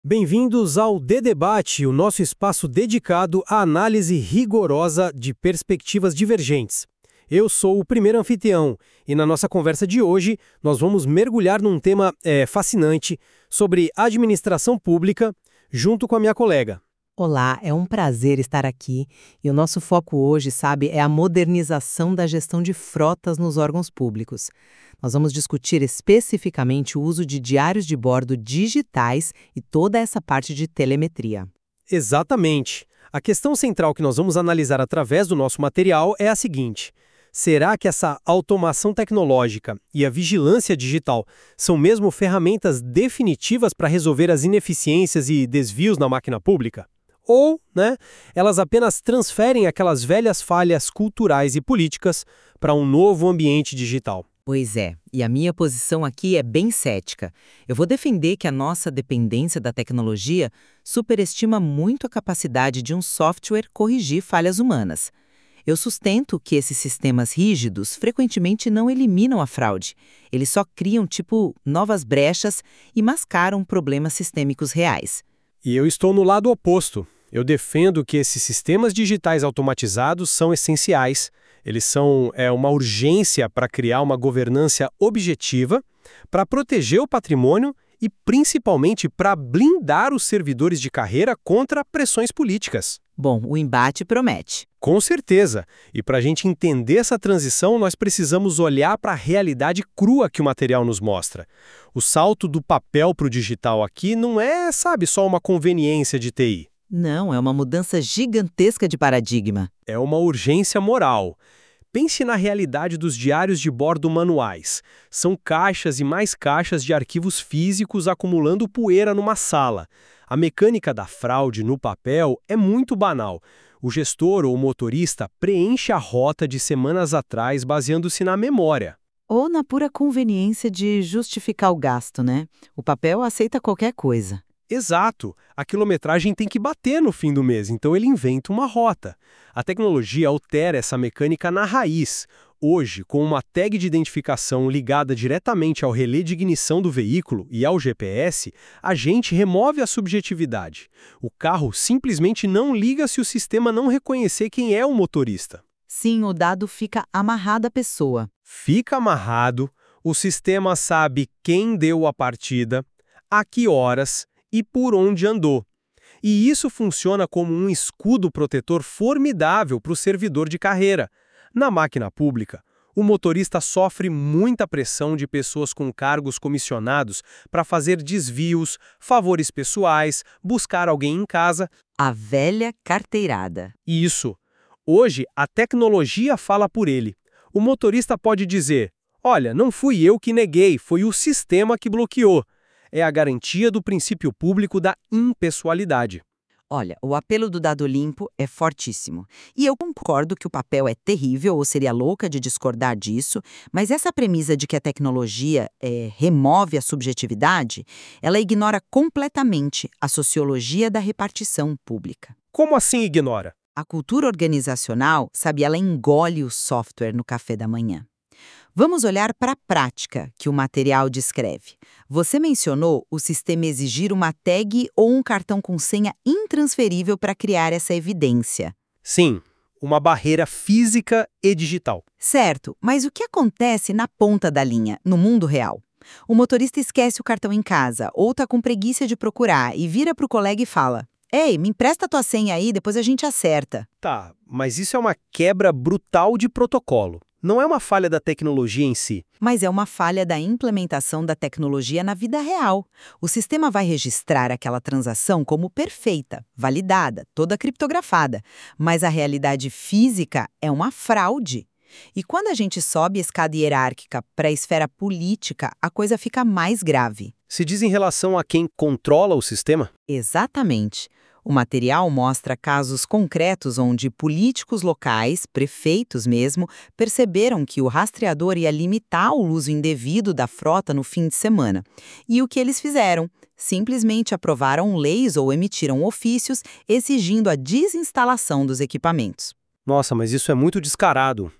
Bem-vindos ao D-Debate, o nosso espaço dedicado à análise rigorosa de perspectivas divergentes. Eu sou o primeiro anfitrião e na nossa conversa de hoje nós vamos mergulhar num tema fascinante sobre administração pública junto com a minha colega. Olá, é um prazer estar aqui e o nosso foco hoje, é a modernização da gestão de frotas nos órgãos públicos. Nós vamos discutir especificamente o uso de diários de bordo digitais e toda essa parte de telemetria. Exatamente. A questão central que nós vamos analisar através do nosso material é a seguinte: será que essa automação tecnológica e a vigilância digital são mesmo ferramentas definitivas para resolver as ineficiências e desvios na máquina pública? Ou, elas apenas transferem aquelas velhas falhas culturais e políticas para um novo ambiente digital? Pois é, e a minha posição aqui é bem cética. Eu vou defender que a nossa dependência da tecnologia superestima muito a capacidade de um software corrigir falhas humanas. Eu sustento que esses sistemas rígidos frequentemente não eliminam a fraude. Eles só criam, novas brechas e mascaram problemas sistêmicos reais. E eu estou no lado oposto. Eu defendo que esses sistemas digitais automatizados são essenciais. Eles são uma urgência para criar uma governança objetiva, para proteger o patrimônio e, principalmente, para blindar os servidores de carreira contra pressões políticas. Bom, o embate promete. Com certeza. E para a gente entender essa transição, nós precisamos olhar para a realidade crua que o material nos mostra. O salto do papel para o digital aqui não é, só uma conveniência de TI. Não, é uma mudança gigantesca de paradigma. É uma urgência moral. Pense na realidade dos diários de bordo manuais. São caixas e mais caixas de arquivos físicos acumulando poeira numa sala. A mecânica da fraude no papel é muito banal. O gestor ou o motorista preenche a rota de semanas atrás baseando-se na memória. Ou na pura conveniência de justificar o gasto, né? O papel aceita qualquer coisa. Exato. A quilometragem tem que bater no fim do mês, então ele inventa uma rota. A tecnologia altera essa mecânica na raiz. Hoje, com uma tag de identificação ligada diretamente ao relé de ignição do veículo e ao GPS, a gente remove a subjetividade. O carro simplesmente não liga se o sistema não reconhecer quem é o motorista. Sim, o dado fica amarrado à pessoa. Fica amarrado, o sistema sabe quem deu a partida, a que horas e por onde andou. E isso funciona como um escudo protetor formidável para o servidor de carreira. Na máquina pública, o motorista sofre muita pressão de pessoas com cargos comissionados para fazer desvios, favores pessoais, buscar alguém em casa. A velha carteirada. Isso. Hoje, a tecnologia fala por ele. O motorista pode dizer: olha, não fui eu que neguei, foi o sistema que bloqueou. É a garantia do princípio público da impessoalidade. Olha, o apelo do dado limpo é fortíssimo. E eu concordo que o papel é terrível, ou seria louca de discordar disso, mas essa premissa de que a tecnologia remove a subjetividade, ela ignora completamente a sociologia da repartição pública. Como assim ignora? A cultura organizacional, ela engole o software no café da manhã. Vamos olhar para a prática que o material descreve. Você mencionou o sistema exigir uma tag ou um cartão com senha intransferível para criar essa evidência. Sim, uma barreira física e digital. Certo, mas o que acontece na ponta da linha, no mundo real? O motorista esquece o cartão em casa ou está com preguiça de procurar e vira para o colega e fala: ei, me empresta tua senha aí, depois a gente acerta. Tá, mas isso é uma quebra brutal de protocolo. Não é uma falha da tecnologia em si. Mas é uma falha da implementação da tecnologia na vida real. O sistema vai registrar aquela transação como perfeita, validada, toda criptografada. Mas a realidade física é uma fraude. E quando a gente sobe a escada hierárquica para a esfera política, a coisa fica mais grave. Se diz em relação a quem controla o sistema? Exatamente. O material mostra casos concretos onde políticos locais, prefeitos mesmo, perceberam que o rastreador ia limitar o uso indevido da frota no fim de semana. E o que eles fizeram? Simplesmente aprovaram leis ou emitiram ofícios exigindo a desinstalação dos equipamentos. Nossa, mas isso é muito descarado.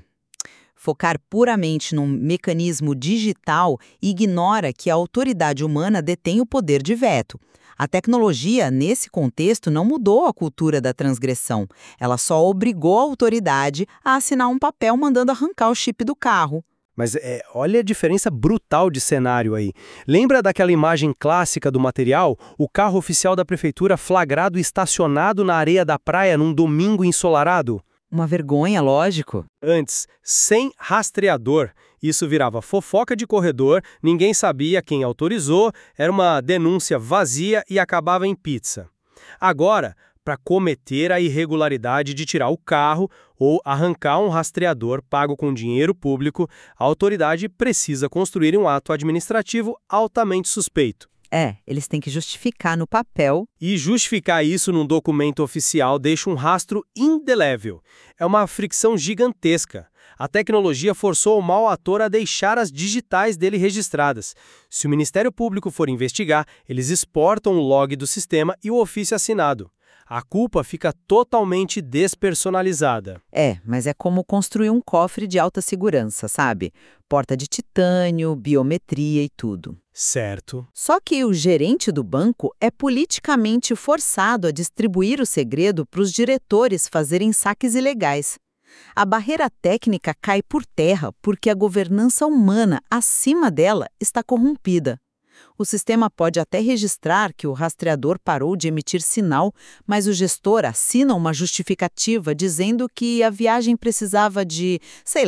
Focar puramente num mecanismo digital ignora que a autoridade humana detém o poder de veto. A tecnologia, nesse contexto, não mudou a cultura da transgressão. Ela só obrigou a autoridade a assinar um papel mandando arrancar o chip do carro. Mas olha a diferença brutal de cenário aí. Lembra daquela imagem clássica do material? O carro oficial da prefeitura flagrado e estacionado na areia da praia num domingo ensolarado? Uma vergonha, lógico. Antes, sem rastreador. Isso virava fofoca de corredor, ninguém sabia quem autorizou, era uma denúncia vazia e acabava em pizza. Agora, para cometer a irregularidade de tirar o carro ou arrancar um rastreador pago com dinheiro público, a autoridade precisa construir um ato administrativo altamente suspeito. Eles têm que justificar no papel. E justificar isso num documento oficial deixa um rastro indelével. É uma fricção gigantesca. A tecnologia forçou o mau ator a deixar as digitais dele registradas. Se o Ministério Público for investigar, eles exportam o log do sistema e o ofício assinado. A culpa fica totalmente despersonalizada. Mas é como construir um cofre de alta segurança, sabe? Porta de titânio, biometria e tudo. Certo. Só que o gerente do banco é politicamente forçado a distribuir o segredo para os diretores fazerem saques ilegais. A barreira técnica cai por terra porque a governança humana acima dela está corrompida. O sistema pode até registrar que o rastreador parou de emitir sinal, mas o gestor assina uma justificativa dizendo que a viagem precisava de,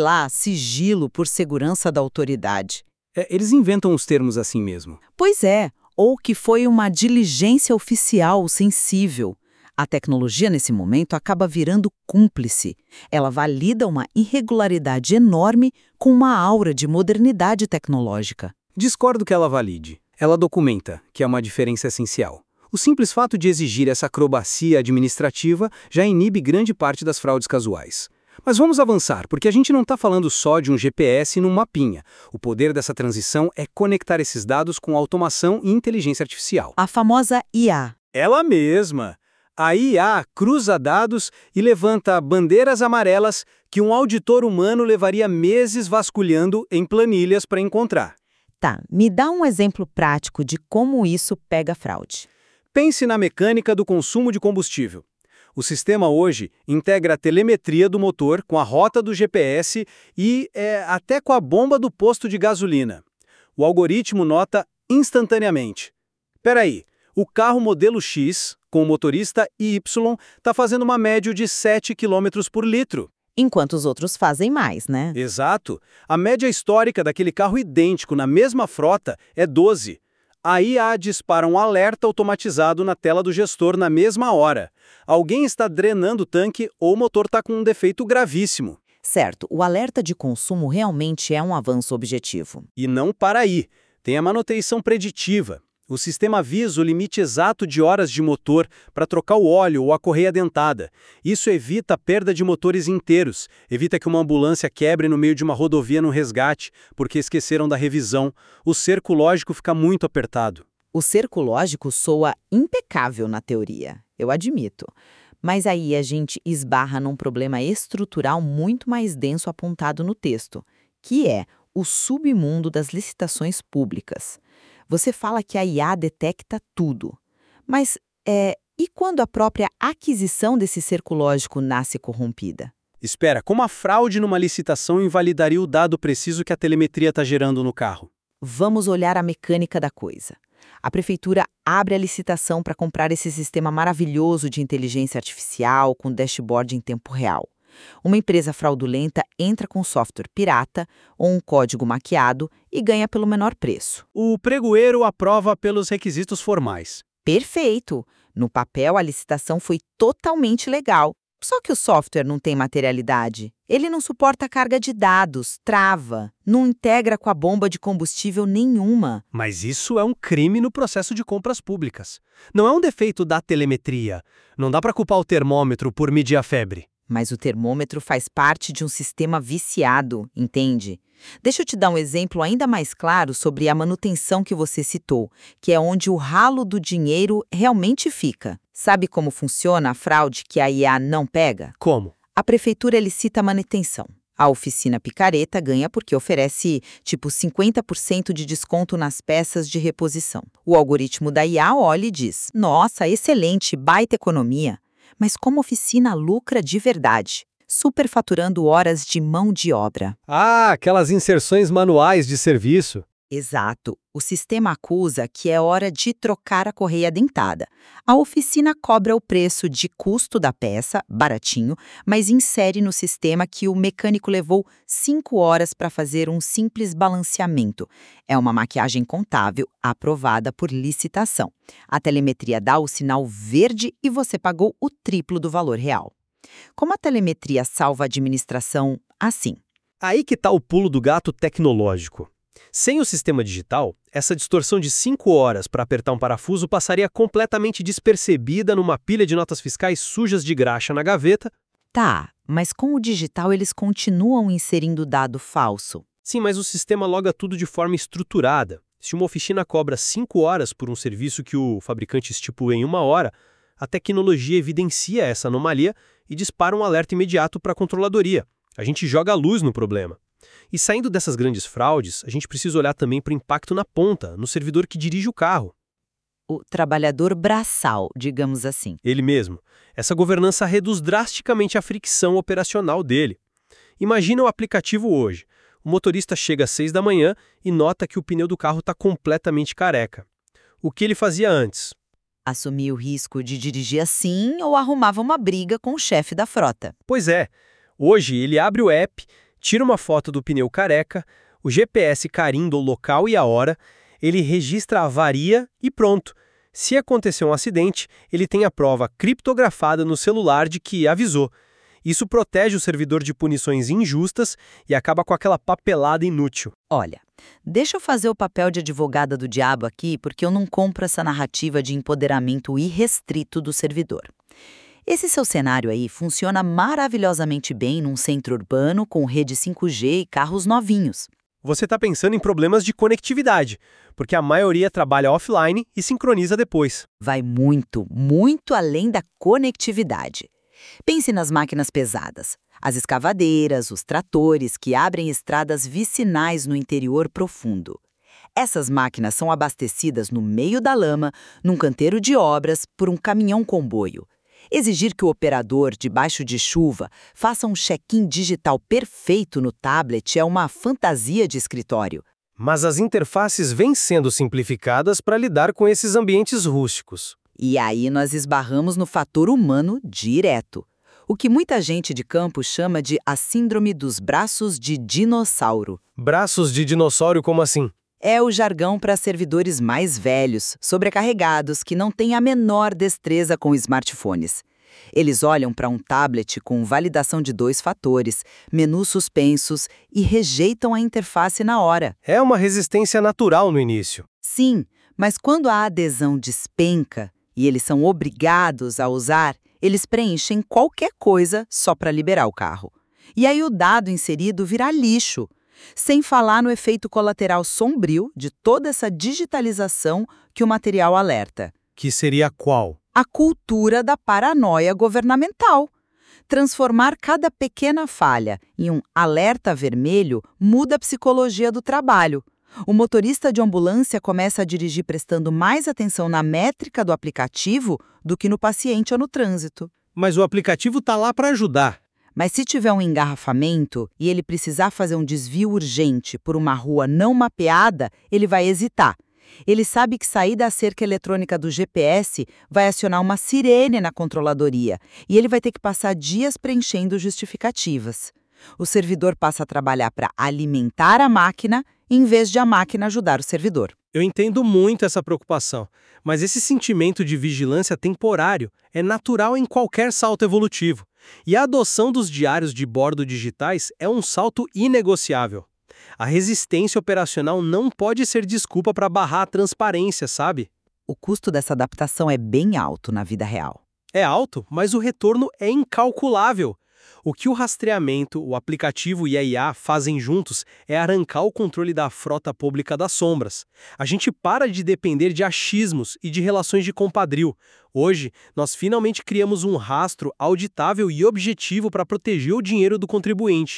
sigilo por segurança da autoridade. Eles inventam os termos assim mesmo. Pois é, ou que foi uma diligência oficial sensível. A tecnologia, nesse momento, acaba virando cúmplice. Ela valida uma irregularidade enorme com uma aura de modernidade tecnológica. Discordo que ela valide. Ela documenta, que é uma diferença essencial. O simples fato de exigir essa acrobacia administrativa já inibe grande parte das fraudes casuais. Mas vamos avançar, porque a gente não está falando só de um GPS num mapinha. O poder dessa transição é conectar esses dados com automação e inteligência artificial. A famosa IA. Ela mesma! A IA cruza dados e levanta bandeiras amarelas que um auditor humano levaria meses vasculhando em planilhas para encontrar. Tá, me dá um exemplo prático de como isso pega fraude. Pense na mecânica do consumo de combustível. O sistema hoje integra a telemetria do motor com a rota do GPS e até com a bomba do posto de gasolina. O algoritmo nota instantaneamente. Peraí, o carro modelo X, com o motorista Y, está fazendo uma média de 7 km por litro. Enquanto os outros fazem mais, né? Exato. A média histórica daquele carro idêntico na mesma frota é 12. A IA dispara um alerta automatizado na tela do gestor na mesma hora. Alguém está drenando o tanque ou o motor está com um defeito gravíssimo. Certo, o alerta de consumo realmente é um avanço objetivo. E não para aí. Tem a manutenção preditiva. O sistema avisa o limite exato de horas de motor para trocar o óleo ou a correia dentada. Isso evita a perda de motores inteiros, evita que uma ambulância quebre no meio de uma rodovia no resgate, porque esqueceram da revisão. O cerco lógico fica muito apertado. O cerco lógico soa impecável na teoria, eu admito. Mas aí a gente esbarra num problema estrutural muito mais denso apontado no texto, que é o submundo das licitações públicas. Você fala que a IA detecta tudo, mas e quando a própria aquisição desse cerco lógico nasce corrompida? Espera, como a fraude numa licitação invalidaria o dado preciso que a telemetria está gerando no carro? Vamos olhar a mecânica da coisa. A prefeitura abre a licitação para comprar esse sistema maravilhoso de inteligência artificial com dashboard em tempo real. Uma empresa fraudulenta entra com software pirata ou um código maquiado e ganha pelo menor preço. O pregoeiro aprova pelos requisitos formais. Perfeito! No papel, a licitação foi totalmente legal. Só que o software não tem materialidade. Ele não suporta carga de dados, trava, não integra com a bomba de combustível nenhuma. Mas isso é um crime no processo de compras públicas. Não é um defeito da telemetria. Não dá para culpar o termômetro por medir a febre. Mas o termômetro faz parte de um sistema viciado, entende? Deixa eu te dar um exemplo ainda mais claro sobre a manutenção que você citou, que é onde o ralo do dinheiro realmente fica. Sabe como funciona a fraude que a IA não pega? Como? A prefeitura licita a manutenção. A oficina picareta ganha porque oferece, tipo, 50% de desconto nas peças de reposição. O algoritmo da IA olha e diz: nossa, excelente, baita economia. Mas como oficina lucra de verdade? Superfaturando horas de mão de obra. Ah, aquelas inserções manuais de serviço. Exato. O sistema acusa que é hora de trocar a correia dentada. A oficina cobra o preço de custo da peça, baratinho, mas insere no sistema que o mecânico levou 5 horas para fazer um simples balanceamento. É uma maquiagem contábil aprovada por licitação. A telemetria dá o sinal verde e você pagou o triplo do valor real. Como a telemetria salva a administração assim? Aí que está o pulo do gato tecnológico. Sem o sistema digital, essa distorção de 5 horas para apertar um parafuso passaria completamente despercebida numa pilha de notas fiscais sujas de graxa na gaveta. Tá, mas com o digital eles continuam inserindo dado falso. Sim, mas o sistema loga tudo de forma estruturada. Se uma oficina cobra 5 horas por um serviço que o fabricante estipula em 1 hora, a tecnologia evidencia essa anomalia e dispara um alerta imediato para a controladoria. A gente joga a luz no problema. E saindo dessas grandes fraudes, a gente precisa olhar também para o impacto na ponta, no servidor que dirige o carro. O trabalhador braçal, digamos assim. Ele mesmo. Essa governança reduz drasticamente a fricção operacional dele. Imagina o aplicativo hoje. O motorista chega às 6 da manhã e nota que o pneu do carro está completamente careca. O que ele fazia antes? Assumia o risco de dirigir assim ou arrumava uma briga com o chefe da frota. Pois é. Hoje ele abre o app, tira uma foto do pneu careca, o GPS carimba o local e a hora, ele registra a avaria e pronto. Se acontecer um acidente, ele tem a prova criptografada no celular de que avisou. Isso protege o servidor de punições injustas e acaba com aquela papelada inútil. Olha, deixa eu fazer o papel de advogada do diabo aqui, porque eu não compro essa narrativa de empoderamento irrestrito do servidor. Esse seu cenário aí funciona maravilhosamente bem num centro urbano com rede 5G e carros novinhos. Você está pensando em problemas de conectividade, porque a maioria trabalha offline e sincroniza depois. Vai muito, muito além da conectividade. Pense nas máquinas pesadas, as escavadeiras, os tratores que abrem estradas vicinais no interior profundo. Essas máquinas são abastecidas no meio da lama, num canteiro de obras, por um caminhão-comboio. Exigir que o operador, debaixo de chuva, faça um check-in digital perfeito no tablet é uma fantasia de escritório. Mas as interfaces vêm sendo simplificadas para lidar com esses ambientes rústicos. E aí nós esbarramos no fator humano direto. O que muita gente de campo chama de a síndrome dos braços de dinossauro. Braços de dinossauro como assim? É o jargão para servidores mais velhos, sobrecarregados, que não têm a menor destreza com smartphones. Eles olham para um tablet com validação de 2 fatores, menus suspensos e rejeitam a interface na hora. É uma resistência natural no início. Sim, mas quando a adesão despenca e eles são obrigados a usar, eles preenchem qualquer coisa só para liberar o carro. E aí o dado inserido vira lixo. Sem falar no efeito colateral sombrio de toda essa digitalização que o material alerta. Que seria qual? A cultura da paranoia governamental. Transformar cada pequena falha em um alerta vermelho muda a psicologia do trabalho. O motorista de ambulância começa a dirigir prestando mais atenção na métrica do aplicativo do que no paciente ou no trânsito. Mas o aplicativo está lá para ajudar. Mas se tiver um engarrafamento e ele precisar fazer um desvio urgente por uma rua não mapeada, ele vai hesitar. Ele sabe que sair da cerca eletrônica do GPS vai acionar uma sirene na controladoria e ele vai ter que passar dias preenchendo justificativas. O servidor passa a trabalhar para alimentar a máquina em vez de a máquina ajudar o servidor. Eu entendo muito essa preocupação, mas esse sentimento de vigilância temporário é natural em qualquer salto evolutivo. E a adoção dos diários de bordo digitais é um salto inegociável. A resistência operacional não pode ser desculpa para barrar a transparência, sabe? O custo dessa adaptação é bem alto na vida real. É alto, mas o retorno é incalculável. O que o rastreamento, o aplicativo e a IA fazem juntos é arrancar o controle da frota pública das sombras. A gente para de depender de achismos e de relações de compadrio. Hoje, nós finalmente criamos um rastro auditável e objetivo para proteger o dinheiro do contribuinte.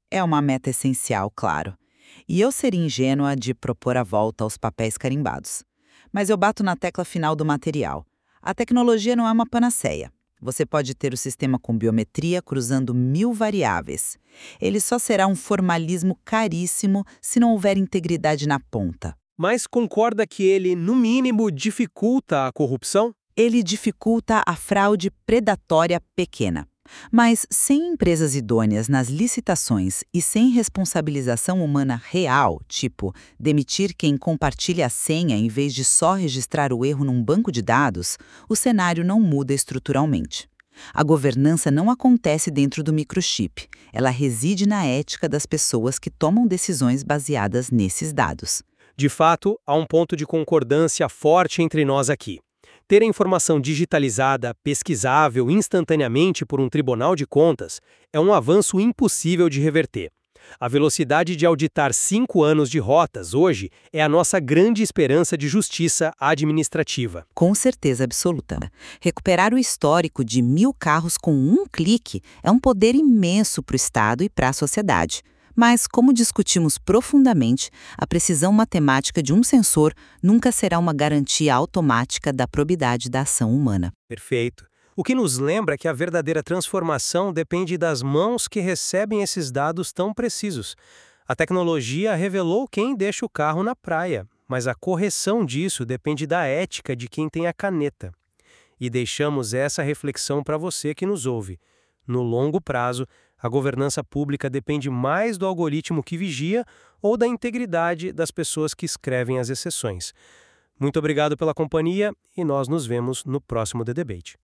É uma meta essencial, claro. E eu seria ingênua de propor a volta aos papéis carimbados. Mas eu bato na tecla final do material. A tecnologia não é uma panaceia. Você pode ter o sistema com biometria cruzando 1000 variáveis. Ele só será um formalismo caríssimo se não houver integridade na ponta. Mas concorda que ele, no mínimo, dificulta a corrupção? Ele dificulta a fraude predatória pequena. Mas sem empresas idôneas nas licitações e sem responsabilização humana real, tipo demitir quem compartilha a senha em vez de só registrar o erro num banco de dados, o cenário não muda estruturalmente. A governança não acontece dentro do microchip, ela reside na ética das pessoas que tomam decisões baseadas nesses dados. De fato, há um ponto de concordância forte entre nós aqui. Ter a informação digitalizada, pesquisável instantaneamente por um tribunal de contas é um avanço impossível de reverter. A velocidade de auditar 5 anos de rotas hoje é a nossa grande esperança de justiça administrativa. Com certeza absoluta. Recuperar o histórico de 1000 carros com um clique é um poder imenso para o Estado e para a sociedade. Mas, como discutimos profundamente, a precisão matemática de um sensor nunca será uma garantia automática da probidade da ação humana. Perfeito. O que nos lembra que a verdadeira transformação depende das mãos que recebem esses dados tão precisos. A tecnologia revelou quem deixa o carro na praia, mas a correção disso depende da ética de quem tem a caneta. E deixamos essa reflexão para você que nos ouve. No longo prazo, a governança pública depende mais do algoritmo que vigia ou da integridade das pessoas que escrevem as exceções. Muito obrigado pela companhia e nós nos vemos no próximo The Debate.